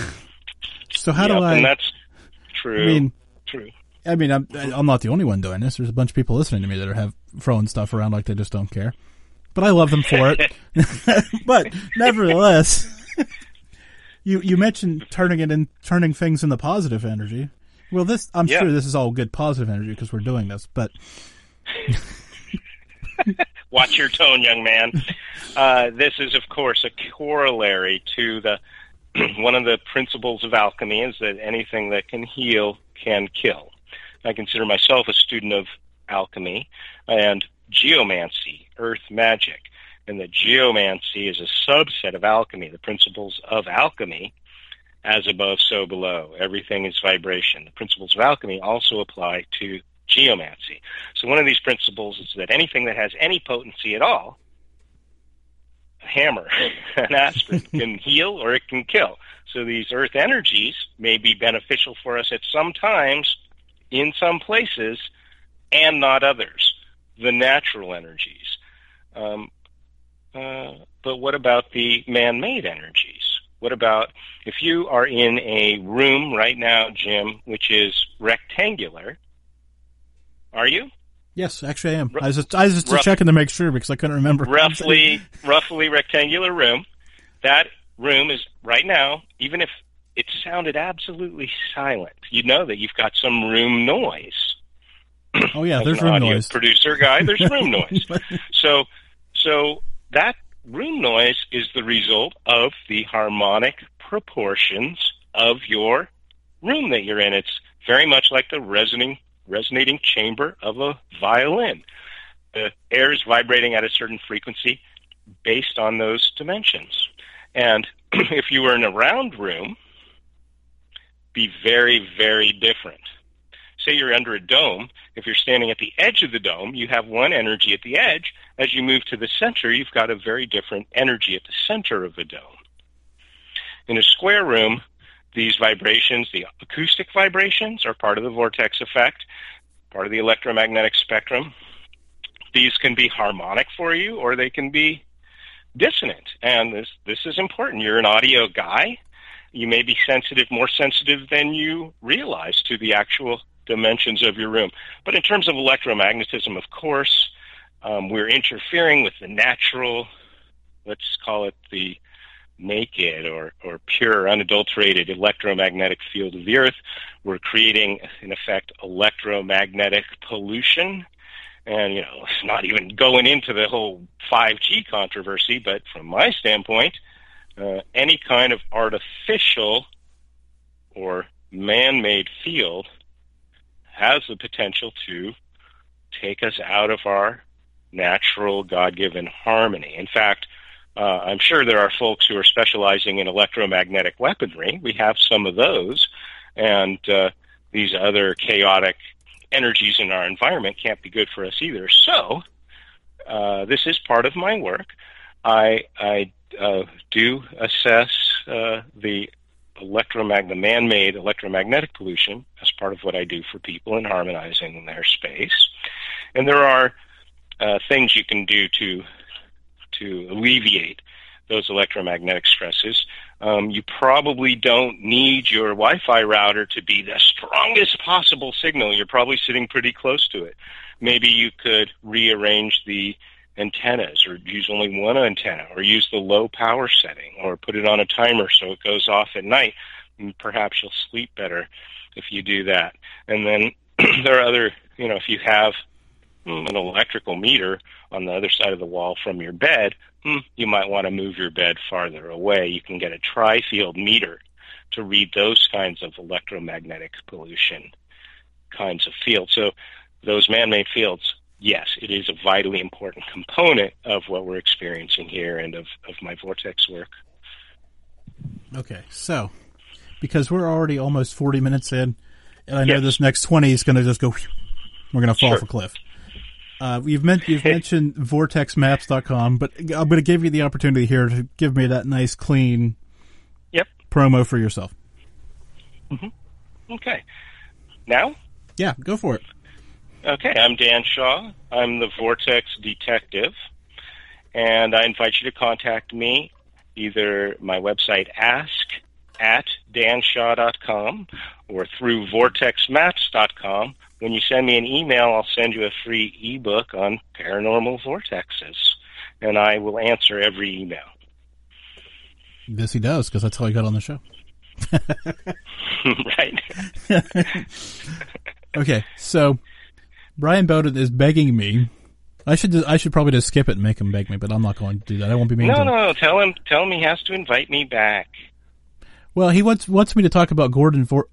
So how yep, do I? And that's true. I mean, true. I mean, I'm I'm not the only one doing this. There's a bunch of people listening to me that are have throwing stuff around like they just don't care. But I love them for it. But nevertheless, you you mentioned turning it in, turning things into positive energy. Well, this I'm yeah. sure this is all good positive energy because we're doing this. But watch your tone, young man. Uh, this is, of course, a corollary to the one of the principles of alchemy is that anything that can heal can kill. I consider myself a student of alchemy and geomancy, earth magic, and that geomancy is a subset of alchemy, the principles of alchemy, as above, so below. Everything is vibration. The principles of alchemy also apply to geomancy. So one of these principles is that anything that has any potency at all, a hammer, an aspirin, can heal or it can kill. So these earth energies may be beneficial for us at some times, in some places, and not others. The natural energies. Um, uh, but what about the man-made energies? What about if you are in a room right now, Jim, which is rectangular? Are you? Yes, actually I am. I was just, I was just rough, checking to make sure because I couldn't remember. Roughly, roughly rectangular room. That room is right now, even if it sounded absolutely silent. You know that you've got some room noise. Oh yeah, As there's an room audio noise. Producer guy, there's room noise. So, so that room noise is the result of the harmonic proportions of your room that you're in. It's very much like the resonating resonating chamber of a violin. The air is vibrating at a certain frequency based on those dimensions. And if you were in a round room, be very, very different. Say you're under a dome. If you're standing at the edge of the dome, you have one energy at the edge. As you move to the center, you've got a very different energy at the center of the dome. In a square room, these vibrations, the acoustic vibrations, are part of the vortex effect, part of the electromagnetic spectrum. These can be harmonic for you, or they can be dissonant. And this this is important. You're an audio guy. You may be sensitive, more sensitive than you realize to the actual dimensions of your room. But in terms of electromagnetism, of course, um, we're interfering with the natural, let's call it the naked or, or pure, unadulterated electromagnetic field of the Earth. We're creating, in effect, electromagnetic pollution. And, you know, it's not even going into the whole five G controversy, but from my standpoint, uh, any kind of artificial or man-made field has the potential to take us out of our natural, God-given harmony. In fact, uh, I'm sure there are folks who are specializing in electromagnetic weaponry. We have some of those, and uh, these other chaotic energies in our environment can't be good for us either. So, uh, this is part of my work. I, I uh, do assess uh, the electromag- the man-made electromagnetic pollution as part of what I do for people in harmonizing their space. And there are uh, things you can do to to alleviate those electromagnetic stresses. Um, you probably don't need your Wi-Fi router to be the strongest possible signal. You're probably sitting pretty close to it. Maybe you could rearrange the antennas or use only one antenna or use the low power setting or put it on a timer so it goes off at night. And perhaps you'll sleep better if you do that. And then there are other, you know, if you have an electrical meter on the other side of the wall from your bed, you might want to move your bed farther away. You can get a tri-field meter to read those kinds of electromagnetic pollution kinds of fields. So those man-made fields, yes, it is a vitally important component of what we're experiencing here and of, of my vortex work. Okay, so because we're already almost forty minutes in, and I know yes. this next twenty is going to just go, whew, we're going to fall sure. off a cliff. Uh, you've, meant, you've mentioned vortex maps dot com, but I'm going to give you the opportunity here to give me that nice, clean yep. promo for yourself. Mm-hmm. Okay. Now? Yeah, go for it. Okay, I'm Dan Shaw. I'm the Vortex Detective, and I invite you to contact me, either my website, ask at danshaw dot com, or through vortex maps dot com. When you send me an email, I'll send you a free ebook on paranormal vortexes, and I will answer every email. This he does, because that's how he got on the show. Right. Okay, so Brian Bowden is begging me. I should I should probably just skip it and make him beg me, but I'm not going to do that. I won't be mean no, to him. No, no, tell him, tell him he has to invite me back. Well, he wants wants me to talk about Gordon Vor...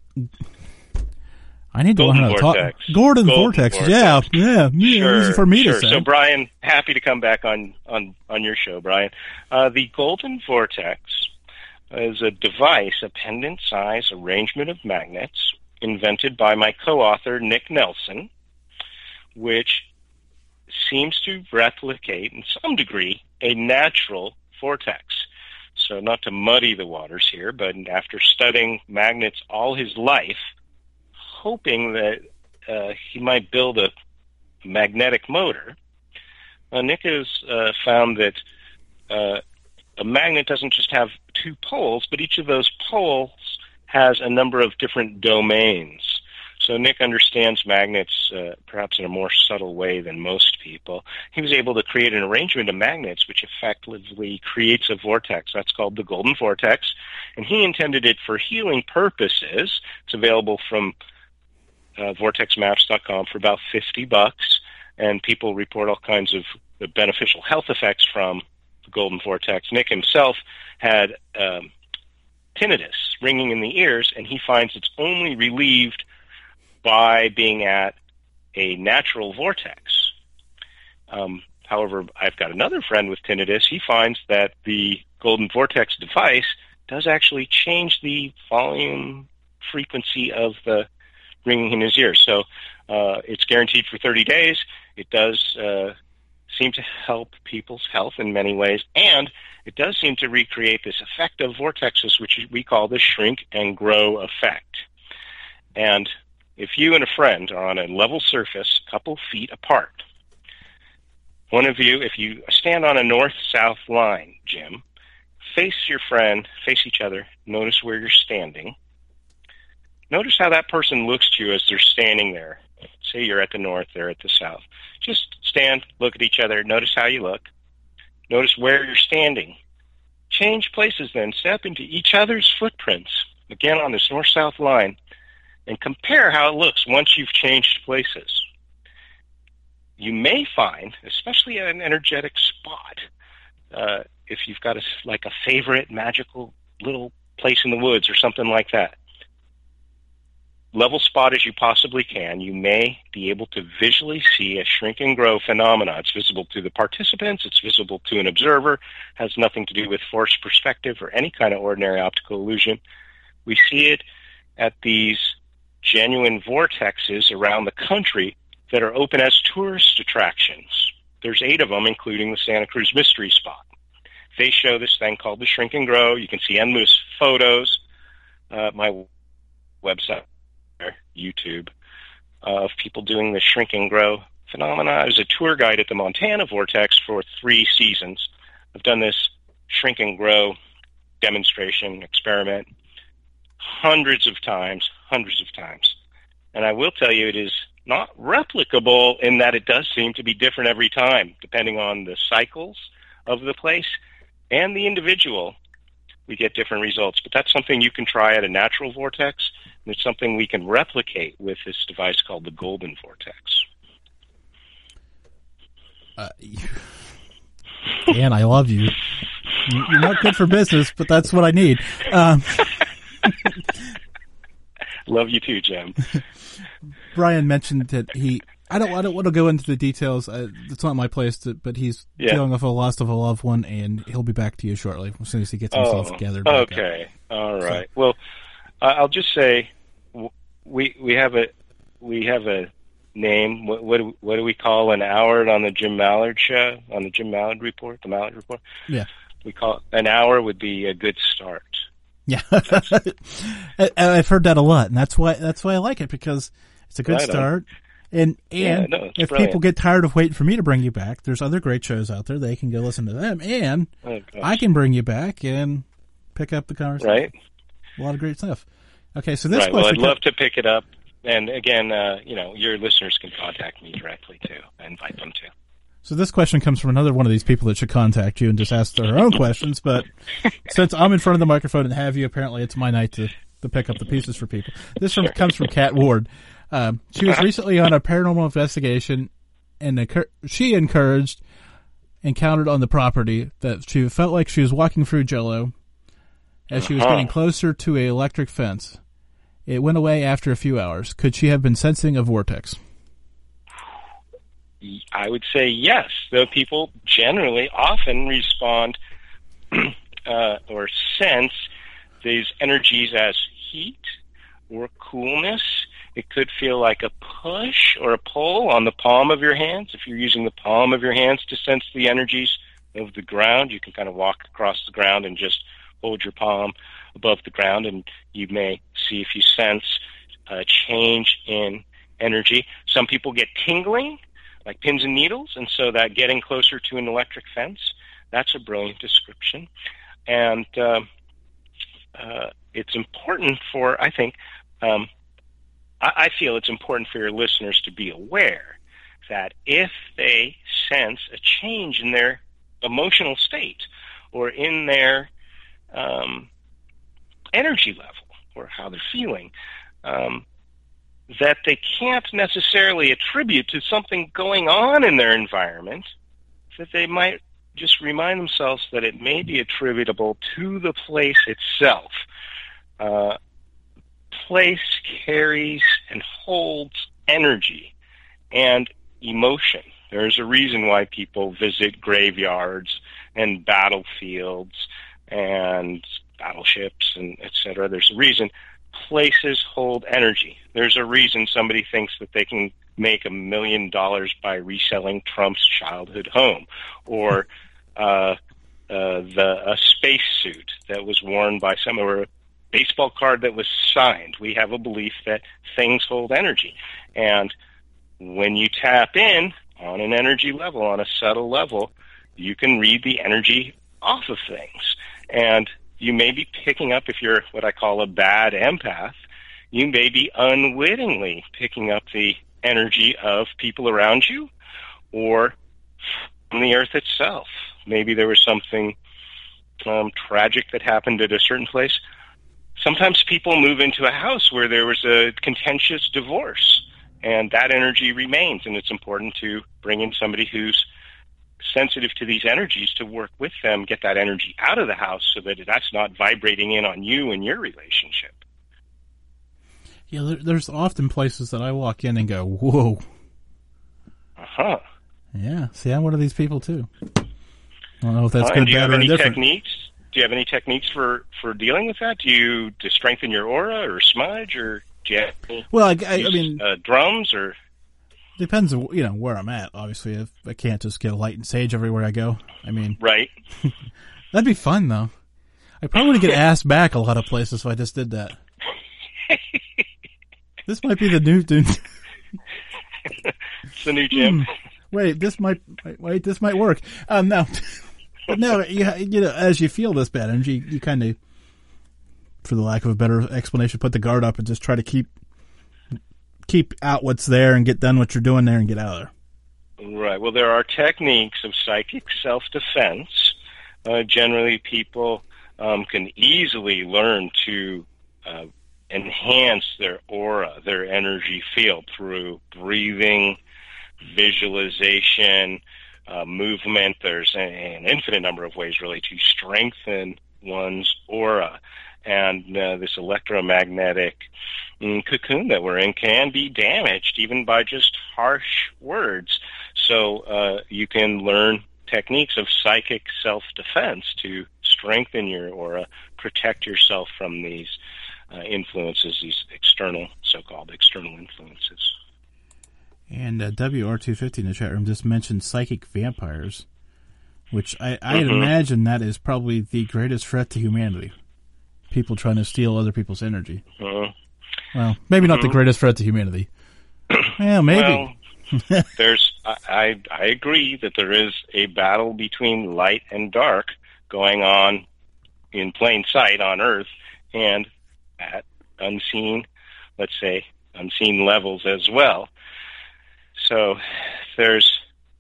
I need to Golden learn how to Vortex. talk. Gordon, Golden Vortex. Vortex. Yeah, yeah, yeah. Sure, Easy for me sure. to say. So, Brian, happy to come back on, on, on your show, Brian. Uh, the Golden Vortex is a device, a pendant-size arrangement of magnets invented by my co-author, Nick Nelson, which seems to replicate, in some degree, a natural vortex. So not to muddy the waters here, but after studying magnets all his life, hoping that uh, he might build a magnetic motor, uh, Nick has uh, found that uh, a magnet doesn't just have two poles, but each of those poles has a number of different domains. So Nick understands magnets uh, perhaps in a more subtle way than most people. He was able to create an arrangement of magnets which effectively creates a vortex. That's called the golden vortex. And he intended it for healing purposes. It's available from uh, vortex maps dot com for about fifty bucks. And people report all kinds of beneficial health effects from the golden vortex. Nick himself had um, tinnitus, ringing in the ears, and he finds it's only relieved by being at a natural vortex. Um, however, I've got another friend with tinnitus. He finds that the golden vortex device does actually change the volume frequency of the ringing in his ears. So uh, it's guaranteed for thirty days. It does uh, seem to help people's health in many ways, and it does seem to recreate this effect of vortexes, which we call the shrink and grow effect. And if you and a friend are on a level surface, a couple feet apart, one of you, if you stand on a north-south line, Jim, face your friend, face each other, notice where you're standing. Notice how that person looks to you as they're standing there. Say you're at the north, they're at the south. Just stand, look at each other, notice how you look. Notice where you're standing. Change places then. Step into each other's footprints, again on this north-south line, and compare how it looks once you've changed places. You may find, especially at an energetic spot, uh, if you've got a, like a favorite magical little place in the woods or something like that, level spot as you possibly can, you may be able to visually see a shrink and grow phenomena. It's visible to the participants, it's visible to an observer, has nothing to do with forced perspective or any kind of ordinary optical illusion. We see it at these genuine vortexes around the country that are open as tourist attractions. There's eight of them, including the Santa Cruz Mystery Spot. They show this thing called the shrink and grow. You can see endless photos. Uh, my website, YouTube, uh, of people doing the shrink and grow phenomena. I was a tour guide at the Montana Vortex for three seasons. I've done this shrink and grow demonstration, experiment, hundreds of times, hundreds of times. And I will tell you it is not replicable in that it does seem to be different every time, depending on the cycles of the place and the individual. We get different results. But that's something you can try at a natural vortex, and it's something we can replicate with this device called the golden vortex. Uh, Dan, I love you. You're not good for business, but that's what I need. Um, love you too, Jim. Brian mentioned that he. I don't. I don't want to go into the details. Uh, it's not my place, to, but he's yeah. dealing with a loss of a loved one, and he'll be back to you shortly as soon as he gets himself oh, gathered. Okay. Up. All right. So, well, I'll just say we we have a we have a name. What what do, what do we call an hour on the Jim Mallard show, on the Jim Mallard report, the Mallard report? Yeah. We call an hour would be a good start. Yeah. I've heard that a lot, and that's why that's why I like it, because it's a good right start. On. And and yeah, no, if brilliant. people get tired of waiting for me to bring you back, there's other great shows out there. They can go listen to them, and oh, I can bring you back and pick up the conversation. Right. A lot of great stuff. Okay, so this right. question... Well, I'd love to pick it up. And again, uh, you know, your listeners can contact me directly, too. I invite them to. So this question comes from another one of these people that should contact you and just ask their own questions. But since I'm in front of the microphone and have you, apparently it's my night to, to pick up the pieces for people. This from, comes from Kat Ward. Um, she was recently on a paranormal investigation, and occur- she encouraged, encountered on the property that she felt like she was walking through Jello as she was uh-huh. getting closer to an electric fence. It went away after a few hours. Could she have been sensing a vortex? I would say yes, though people generally often respond uh, or sense these energies as heat or coolness. It could feel like a push or a pull on the palm of your hands. If you're using the palm of your hands to sense the energies of the ground, you can kind of walk across the ground and just hold your palm above the ground, and you may see if you sense a change in energy. Some people get tingling, like pins and needles, and so that getting closer to an electric fence, that's a brilliant description. And uh, uh, it's important for, I think, um, I, I feel it's important for your listeners to be aware that if they sense a change in their emotional state or in their um, energy level or how they're feeling, um, that they can't necessarily attribute to something going on in their environment, that they might just remind themselves that it may be attributable to the place itself. Uh, place carries and holds energy and emotion. There's a reason why people visit graveyards and battlefields and battleships and et cetera. There's a reason places hold energy. There's a reason somebody thinks that they can make a million dollars by reselling Trump's childhood home, or uh, uh, the a space suit that was worn by some, or a baseball card that was signed. We have a belief that things hold energy, and when you tap in on an energy level, on a subtle level, you can read the energy off of things, and you may be picking up, if you're what I call a bad empath, you may be unwittingly picking up the energy of people around you or from the earth itself. Maybe there was something um, tragic that happened at a certain place. Sometimes people move into a house where there was a contentious divorce, and that energy remains, and it's important to bring in somebody who's sensitive to these energies to work with them, get that energy out of the house so that that's not vibrating in on you and your relationship. Yeah, there, there's often places that I walk in and go, whoa. Uh-huh. Yeah, see, I'm one of these people, too. I don't know if that's uh, good, do you bad, have or any indifferent. techniques? Do you have any techniques for, for dealing with that? Do you to strengthen your aura or smudge, or do you have any, well, I, I, use, I mean, uh, drums, or... Depends on, you know, where I'm at, obviously. If I can't just get a light and sage everywhere I go. I mean... Right. That'd be fun, though. I probably would get asked back a lot of places if I just did that. This might be the new... It's the new gym. Hmm. Wait, this might... Wait, this might work. Um, no. no, you, you know, as you feel this bad energy, you kind of, for the lack of a better explanation, put the guard up and just try to keep... keep out what's there and get done what you're doing there and get out of there. Right. Well, there are techniques of psychic self-defense. Uh, generally, people um, can easily learn to uh, enhance their aura, their energy field through breathing, visualization, uh, movement. There's an, an infinite number of ways, really, to strengthen one's aura. And uh, this electromagnetic mm, cocoon that we're in can be damaged even by just harsh words. So uh, you can learn techniques of psychic self-defense to strengthen your aura, protect yourself from these uh, influences, these external, so-called external influences. And uh, W R two fifty in the chat room just mentioned psychic vampires, which I, I'd Mm-hmm. imagine that is probably the greatest threat to humanity. People trying to steal other people's energy. Uh, Well, maybe not mm-hmm. the greatest threat to humanity. Yeah, maybe. Well, there's, I, I, I agree that there is a battle between light and dark going on in plain sight on Earth and at unseen, let's say, unseen levels as well. So there's,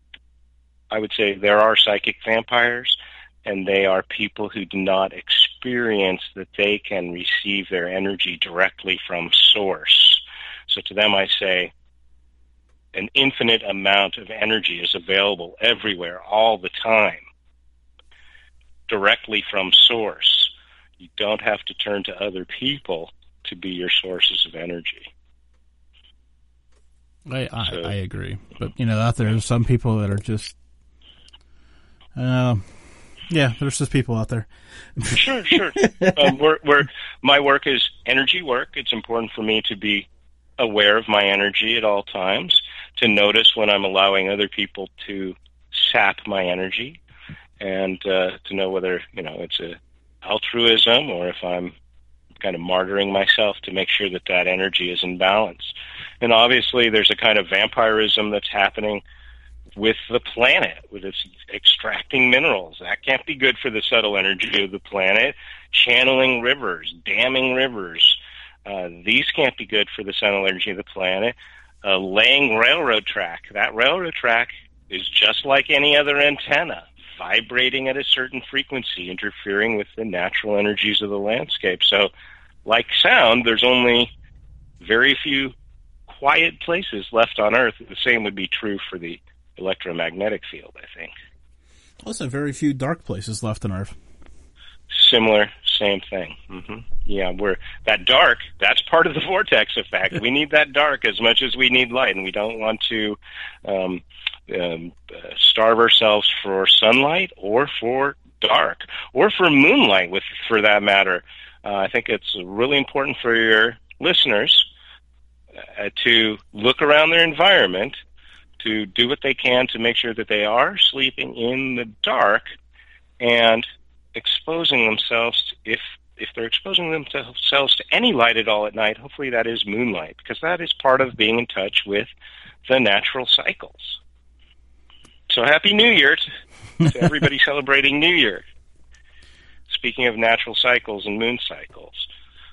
I would say there are psychic vampires, and they are people who do not experience that they can receive their energy directly from source. So to them I say, an infinite amount of energy is available everywhere, all the time, directly from source. You don't have to turn to other people to be your sources of energy. I, I, So- I agree. But, you know, out there are some people that are just... Uh, yeah, there's just people out there. Sure, sure. um, we're, we're, my work is energy work. It's important for me to be aware of my energy at all times, to notice when I'm allowing other people to sap my energy, and uh, to know whether, you know, it's a altruism or if I'm kind of martyring myself to make sure that that energy is in balance. And obviously there's a kind of vampirism that's happening with the planet, with its extracting minerals. That can't be good for the subtle energy of the planet. Channeling rivers, damming rivers, Uh, these can't be good for the central energy of the planet. A laying railroad track, that railroad track is just like any other antenna, vibrating at a certain frequency, interfering with the natural energies of the landscape. So, like sound, there's only very few quiet places left on Earth. The same would be true for the electromagnetic field, I think. Also, very few dark places left on Earth. Similar, same thing. Mm-hmm. Yeah, we're that dark. That's part of the vortex effect. We need that dark as much as we need light, and we don't want to um, um, uh, starve ourselves for sunlight or for dark or for moonlight, with for that matter. Uh, I think it's really important for your listeners uh, to look around their environment, to do what they can to make sure that they are sleeping in the dark and exposing themselves to, if if they're exposing themselves to any light at all at night, hopefully that is moonlight, because that is part of being in touch with the natural cycles. So happy New Year to, to everybody celebrating New Year. Speaking of natural cycles and moon cycles.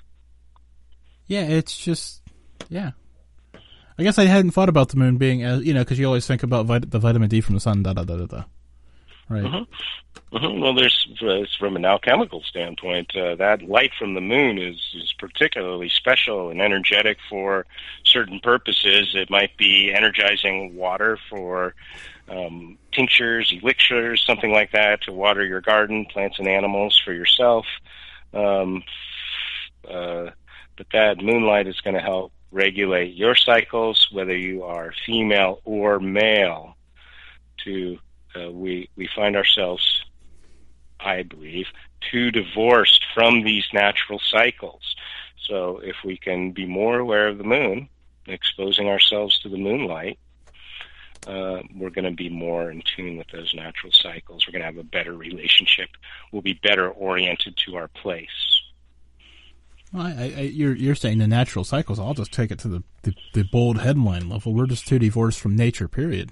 Yeah, it's just, yeah. I guess I hadn't thought about the moon being, as you know, because you always think about vit- the vitamin D from the sun, da da da da da. Right. Mm-hmm. Mm-hmm. Well, there's uh, from an alchemical standpoint, uh, that light from the moon is, is particularly special and energetic for certain purposes. It might be energizing water for um, tinctures, elixirs, something like that, to water your garden, plants and animals, for yourself. Um, uh, but that moonlight is going to help regulate your cycles, whether you are female or male. To uh, we we find ourselves, I believe, too divorced from these natural cycles. So if we can be more aware of the moon, exposing ourselves to the moonlight, uh, we're going to be more in tune with those natural cycles. We're going to have a better relationship. We'll be better oriented to our place. Well, I, I, you're you're saying the natural cycles. I'll just take it to the, the, the bold headline level. We're just too divorced from nature, period.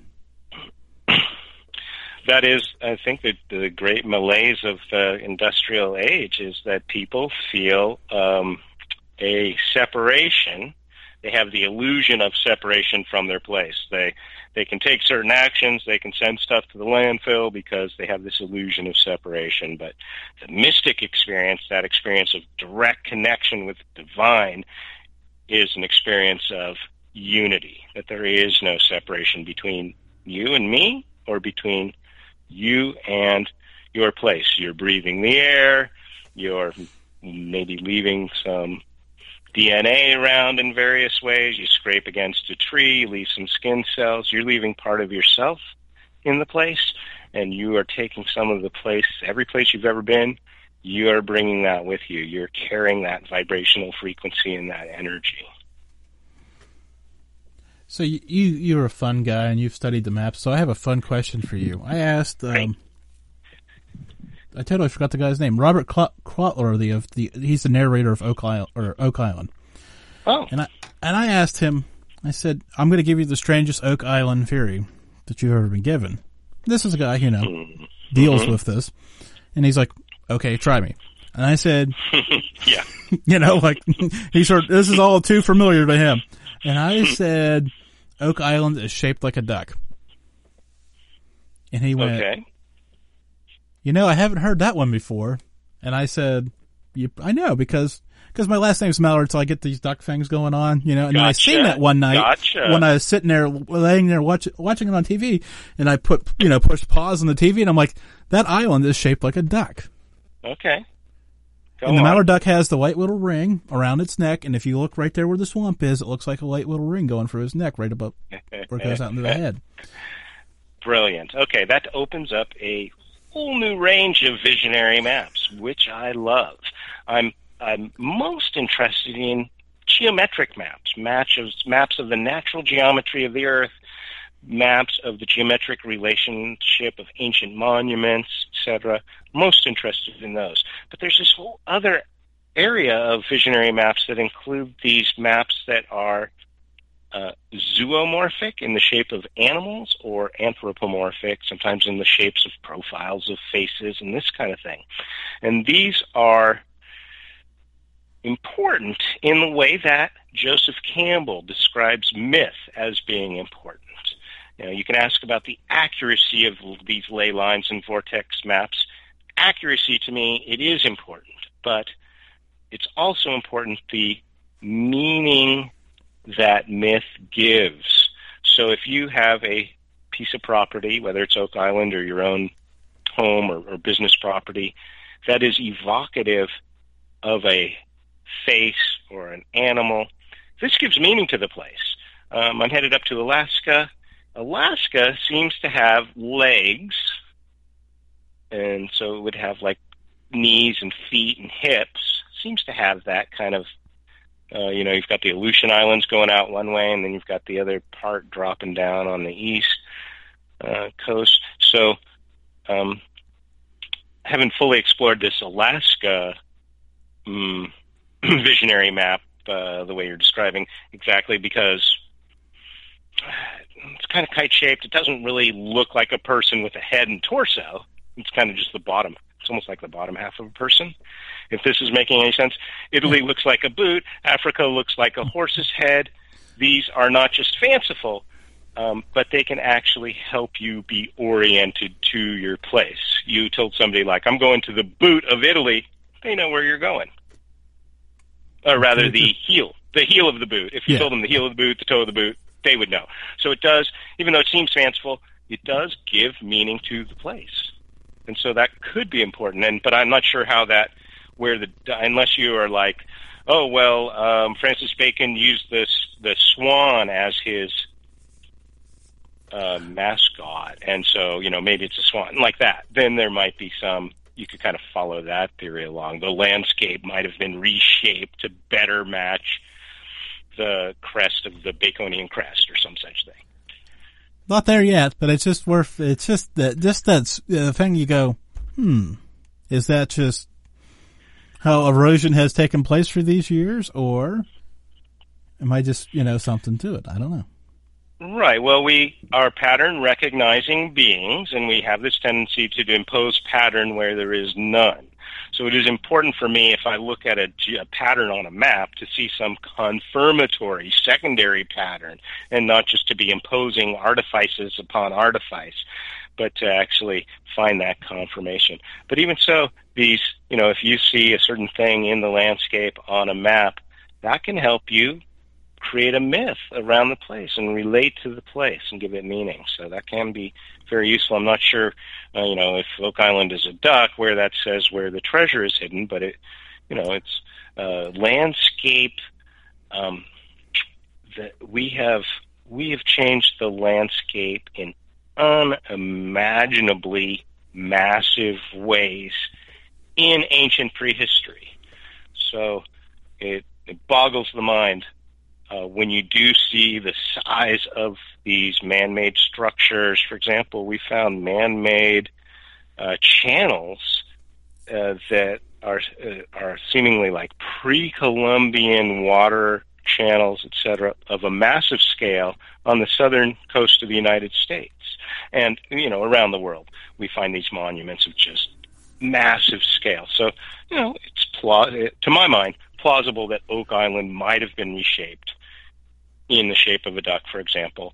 That is, I think, the, the great malaise of the industrial age is that people feel um, a separation. They have the illusion of separation from their place. They they can take certain actions. They can send stuff to the landfill because they have this illusion of separation. But the mystic experience, that experience of direct connection with the divine, is an experience of unity, that there is no separation between you and me or between you and your place. You're breathing the air. You're maybe leaving some D N A around in various ways. You scrape against a tree, you leave some skin cells. You're leaving part of yourself in the place, and you are taking some of the place, every place you've ever been, you are bringing that with you. You're carrying that vibrational frequency and that energy. So you, you you're a fun guy and you've studied the maps. So I have a fun question for you. I asked, um, I totally forgot the guy's name. Robert Quatler, the of the he's the narrator of Oak Island or Oak Island. Oh, and I and I asked him. I said, I'm going to give you the strangest Oak Island theory that you've ever been given. This is a guy, you know, mm-hmm. deals with this, and he's like, okay, try me. And I said, yeah, you know, like he sort of, this is all too familiar to him. And I said, Oak Island is shaped like a duck. And he went, okay. You know, I haven't heard that one before. And I said, you, I know, because because my last name's Mallard, so I get these duck things going on, you know. And gotcha. then I seen that one night gotcha. when I was sitting there, laying there watch, watching it on T V, and I put, you know, pushed pause on the T V, and I'm like, that island is shaped like a duck. Okay. Go and the on. mallard duck has the white little ring around its neck, and if you look right there where the swamp is, it looks like a white little ring going through his neck right above where it goes out into the head. Brilliant. Okay, that opens up a whole new range of visionary maps, which I love. I'm I'm most interested in geometric maps, maps of, maps of the natural geometry of the Earth, maps of the geometric relationship of ancient monuments, et cetera. Most interested in those. But there's this whole other area of visionary maps that include these maps that are uh, zoomorphic in the shape of animals or anthropomorphic, sometimes in the shapes of profiles of faces and this kind of thing. And these are important in the way that Joseph Campbell describes myth as being important. You know, you can ask about the accuracy of these ley lines and vortex maps. Accuracy, to me, it is important, but it's also important the meaning that myth gives. So if you have a piece of property, whether it's Oak Island or your own home or, or business property, that is evocative of a face or an animal, this gives meaning to the place. Um, I'm headed up to Alaska. Alaska seems to have legs, and so it would have like knees and feet and hips. Seems to have that kind of, uh, you know, you've got the Aleutian Islands going out one way, and then you've got the other part dropping down on the east uh, coast. So, um, haven't fully explored this Alaska um, visionary map uh, the way you're describing exactly, because it's kind of kite-shaped. It doesn't really look like a person with a head and torso. It's kind of just the bottom. It's almost like the bottom half of a person, if this is making any sense. Italy looks like a boot. Africa looks like a horse's head. These are not just fanciful, um, but they can actually help you be oriented to your place. You told somebody, like, I'm going to the boot of Italy. They know where you're going. Or rather, the heel. The heel of the boot. If you Yeah. told them the heel of the boot, the toe of the boot, they would know. So it does, even though it seems fanciful, it does give meaning to the place. And so that could be important. And but I'm not sure how that, where the, unless you are like, oh, well, um, Francis Bacon used this the swan as his uh, mascot, and so, you know, maybe it's a swan, like that. Then there might be some, you could kind of follow that theory along. The landscape might have been reshaped to better match the crest of the Baconian crest or some such thing. Not there yet, but it's just worth, it's just that, just that's the thing you go, hmm, is that just how erosion has taken place for these years, or am I just, you know, something to it? I don't know. Right. Well, we are pattern recognizing beings, and we have this tendency to impose pattern where there is none. So it is important for me, if I look at a, a pattern on a map, to see some confirmatory secondary pattern, and not just to be imposing artifices upon artifice, but to actually find that confirmation. But even so, these, you know, if you see a certain thing in the landscape on a map, that can help you create a myth around the place and relate to the place and give it meaning. So that can be very useful. I'm not sure, uh, you know, if Oak Island is a duck, where that says where the treasure is hidden, but it, you know, it's uh, landscape. Um, that we have we have changed the landscape in unimaginably massive ways in ancient prehistory. So it, it boggles the mind uh, when you do see the size of these man-made structures. For example, we found man-made uh, channels uh, that are uh, are seemingly like pre-Columbian water channels, et cetera, of a massive scale on the southern coast of the United States. And, you know, around the world, we find these monuments of just massive scale. So, you know, it's, pla- to my mind, plausible that Oak Island might have been reshaped in the shape of a duck, for example,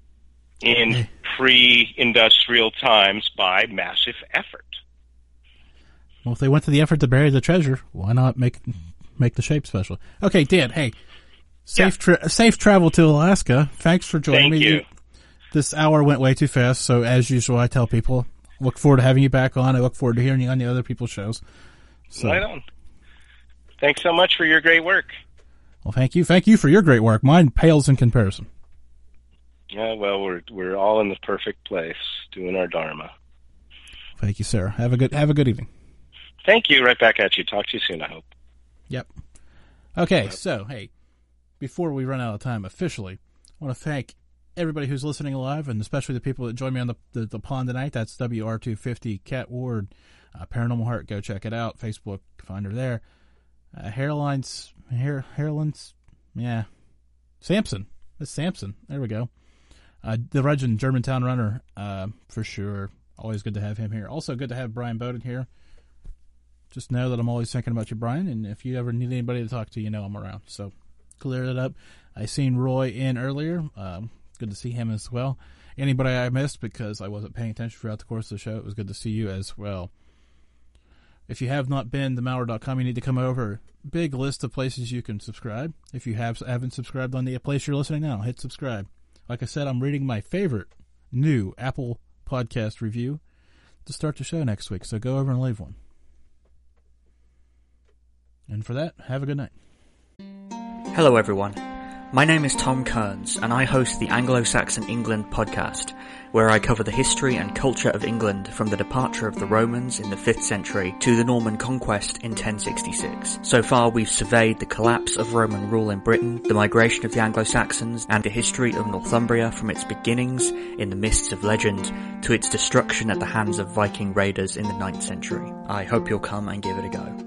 in pre-industrial times by massive effort. Well, if they went to the effort to bury the treasure, why not make make the shape special? Okay, Dan, hey, safe Yeah. tra- safe travel to Alaska. Thanks for joining Thank me. you. This hour went way too fast, so as usual, I tell people, look forward to having you back on. I look forward to hearing you on the other people's shows. So, Right on. Thanks so much for your great work. well, thank you. Thank you for your great work. Mine pales in comparison. Yeah, well, we're we're all in the perfect place doing our dharma. Thank you, Sarah. Have a good have a good evening. Thank you. Right back at you. Talk to you soon, I hope. Yep. Okay, so, hey, before we run out of time officially, I want to thank everybody who's listening live, and especially the people that joined me on the the, the pond tonight. That's W R two fifty, Cat Ward, uh, Paranormal Heart. Go check it out. Facebook, find her there. Uh, Hairlines, hair, Hairlines, yeah. Samson. It's Samson. There we go. Uh, the legend, Germantown Runner, uh, for sure. Always good to have him here. Also good to have Brian Bowden here. just know that I'm always thinking about you, Brian, and if you ever need anybody to talk to, you know I'm around. So clear that up. I seen Roy in earlier. Um, good to see him as well. Anybody I missed because I wasn't paying attention throughout the course of the show, it was good to see you as well. If you have not been to Malware dot com, you need to come over. Big list of places you can subscribe. If you have, haven't subscribed on the place you're listening now, hit subscribe. Like I said, I'm reading my favorite new Apple podcast review to start the show next week, so go over and leave one. And for that, have a good night. Hello everyone. My name is Tom Kearns, and I host the Anglo-Saxon England podcast, where I cover the history and culture of England from the departure of the Romans in the fifth century to the Norman conquest in ten sixty-six. So far we've surveyed the collapse of Roman rule in Britain, the migration of the Anglo-Saxons, and the history of Northumbria from its beginnings in the mists of legend to its destruction at the hands of Viking raiders in the ninth century. I hope you'll come and give it a go.